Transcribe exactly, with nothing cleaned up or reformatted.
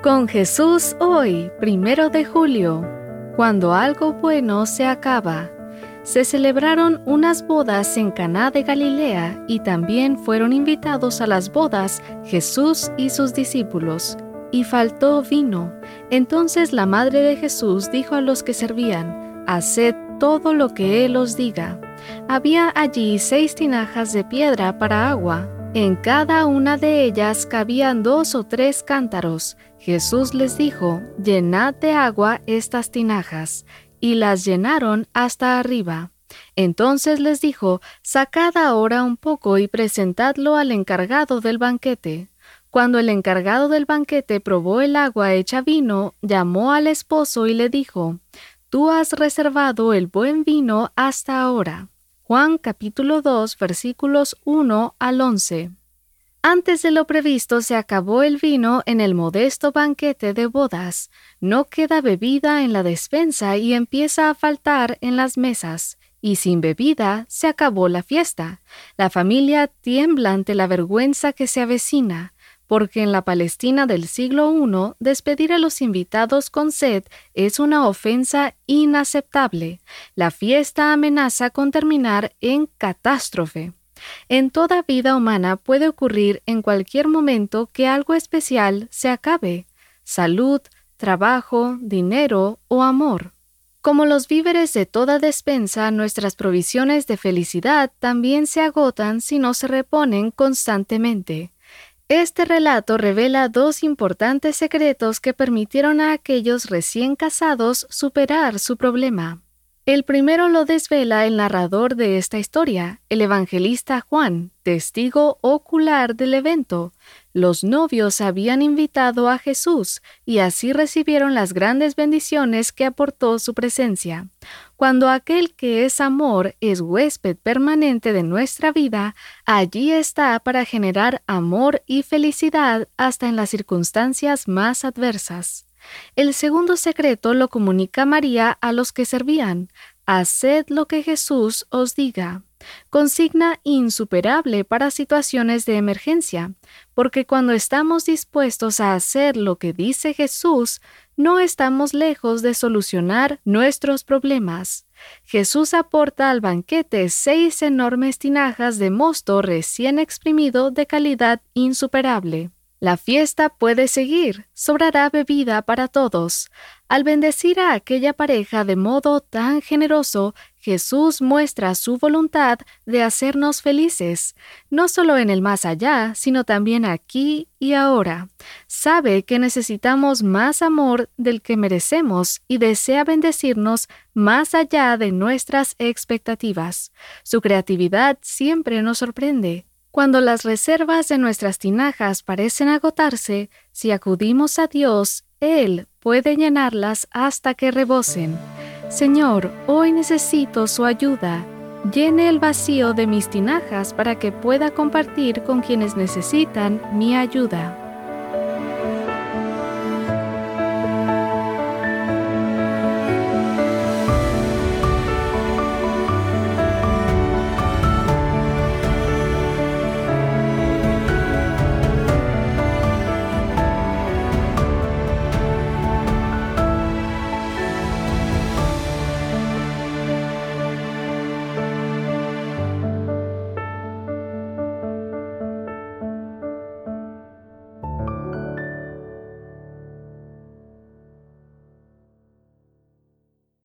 Con Jesús hoy, primero de julio, cuando algo bueno se acaba. Se celebraron unas bodas en Caná de Galilea y también fueron invitados a las bodas Jesús y sus discípulos. Y faltó vino. Entonces la madre de Jesús dijo a los que servían: «Haced todo lo que Él os diga». Había allí seis tinajas de piedra para agua. En cada una de ellas cabían dos o tres cántaros. Jesús les dijo: «Llenad de agua estas tinajas». Y las llenaron hasta arriba. Entonces les dijo: «Sacad ahora un poco y presentadlo al encargado del banquete». Cuando el encargado del banquete probó el agua hecha vino, llamó al esposo y le dijo: «Tú has reservado el buen vino hasta ahora». Juan capítulo dos, versículos uno al once. Antes de lo previsto se acabó el vino en el modesto banquete de bodas. No queda bebida en la despensa y empieza a faltar en las mesas. Y sin bebida se acabó la fiesta. La familia tiembla ante la vergüenza que se avecina, porque en la Palestina del siglo primero, despedir a los invitados con sed es una ofensa inaceptable. La fiesta amenaza con terminar en catástrofe. En toda vida humana puede ocurrir en cualquier momento que algo especial se acabe: salud, trabajo, dinero o amor. Como los víveres de toda despensa, nuestras provisiones de felicidad también se agotan si no se reponen constantemente. Este relato revela dos importantes secretos que permitieron a aquellos recién casados superar su problema. El primero lo desvela el narrador de esta historia, el evangelista Juan, testigo ocular del evento. Los novios habían invitado a Jesús y así recibieron las grandes bendiciones que aportó su presencia. Cuando aquel que es amor es huésped permanente de nuestra vida, allí está para generar amor y felicidad hasta en las circunstancias más adversas. El segundo secreto lo comunica María a los que servían: «Haced lo que Jesús os diga». Consigna insuperable para situaciones de emergencia, porque cuando estamos dispuestos a hacer lo que dice Jesús, no estamos lejos de solucionar nuestros problemas. Jesús aporta al banquete seis enormes tinajas de mosto recién exprimido de calidad insuperable. La fiesta puede seguir, sobrará bebida para todos. Al bendecir a aquella pareja de modo tan generoso, Jesús muestra su voluntad de hacernos felices, no solo en el más allá, sino también aquí y ahora. Sabe que necesitamos más amor del que merecemos y desea bendecirnos más allá de nuestras expectativas. Su creatividad siempre nos sorprende. Cuando las reservas de nuestras tinajas parecen agotarse, si acudimos a Dios, Él puede llenarlas hasta que rebosen. Señor, hoy necesito su ayuda. Llene el vacío de mis tinajas para que pueda compartir con quienes necesitan mi ayuda.